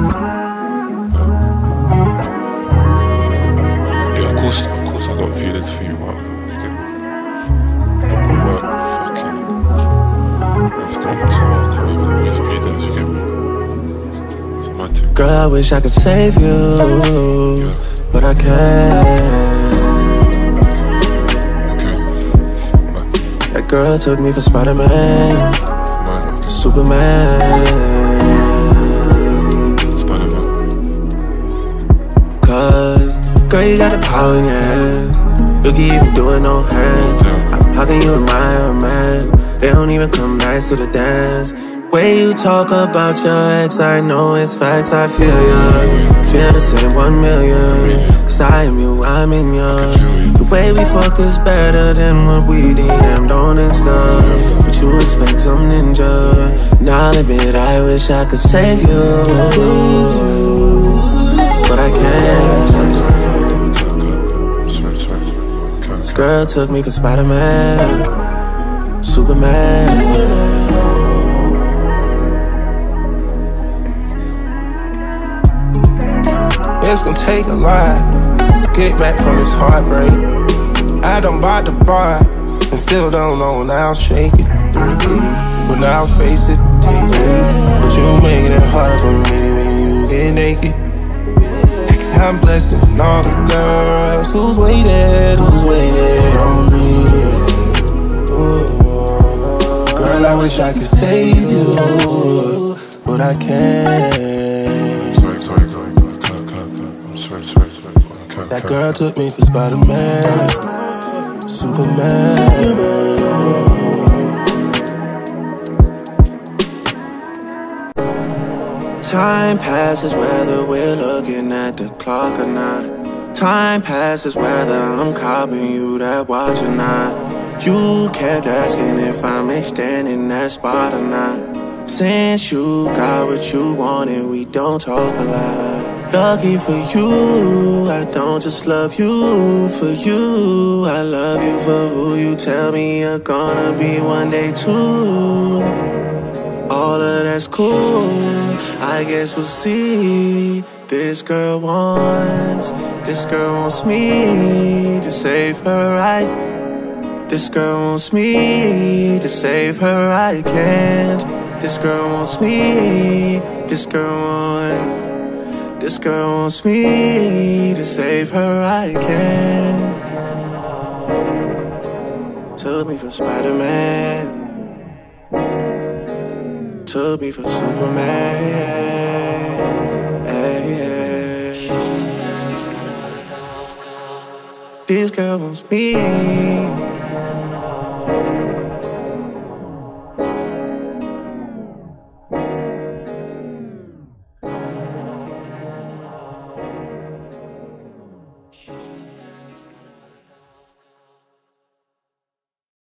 Yeah, of course, I got feelings for you, man. Don't work, fucking. Let's go and talk. I can't even always be there, you get me? It's a mad thing. Girl, I wish I could save you, Yeah. but I can't. Okay. That girl took me for Spider-Man, Man, Superman. Spider-Man. Cause, girl, you got the power in your hands. You can even do it no hands. How can you admire a man? They don't even come nice to the dance. Way you talk about your ex, I know it's facts, I feel ya. Feel the same 1 million. Cause I am you, I'm in ya. The way we fuck is better than what we DM'd on Insta. But you expect some ninja. Now I'll admit I wish I could save you, but I can't. This girl took me for Spider-Man, Superman. It's gonna take a lot to get back from this heartbreak. I done bought the bar and still don't know when I'll shake it. But now I'll face it. But you making it hard for me when you get naked. I'm blessing all the girls who's waiting on me. Ooh. Girl, I wish I could save you, but I can't. Sorry. I'm sorry. That girl took me for Spider-Man, Superman. Time passes whether we're looking at the clock or not. Time passes whether I'm copying you that watch or not. You kept asking if I'm extending that spot or not. Since you got what you wanted, we don't talk a lot. Lucky for you, I don't just love you for you. I love you for who you tell me you're gonna be one day too. All of that's cool, I guess we'll see. This girl wants me to save her, right? This girl wants me to save her, I can't. This girl wants me, this girl wants me to save her, I can't. Took me for Spider-Man, took me for Superman. Hey. This girl wants me.